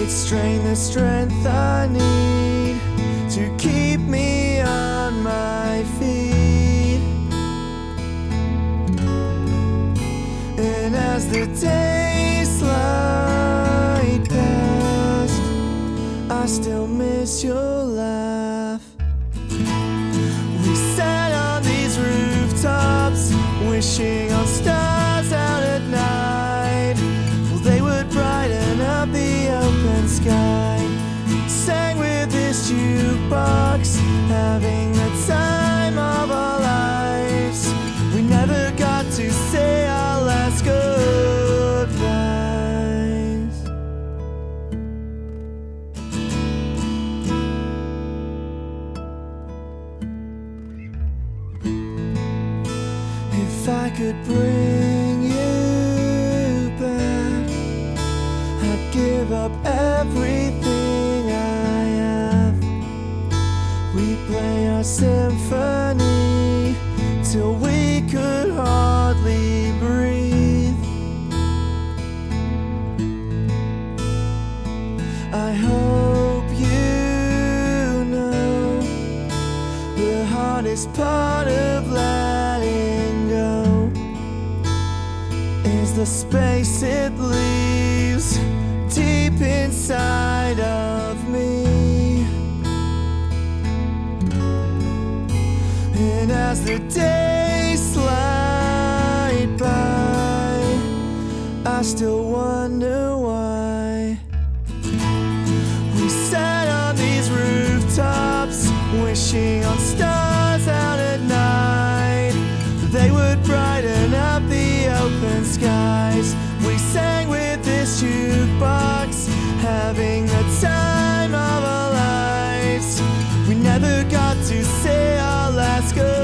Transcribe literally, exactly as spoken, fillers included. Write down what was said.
strain the strength I need to keep me on my feet. And as the days slide past, I still miss your laugh. We sat on these rooftops, wishing on stars out at night. Well, they would brighten up the open sky. Sang with this jukebox, having the time of our lives. We never got to say our last goodbyes. If I could bring you back, I'd give up everything I have. We'd play our symphony till we could hardly breathe. I hope you know the hardest part of letting go is the space it leaves deep inside of me. And as the days slide by, I still wonder why we sat on these rooftops, wishing on stars out at night. They would brighten up the open skies. We sang with this jukebox, having the time of our lives. We never got to say our last goodbye.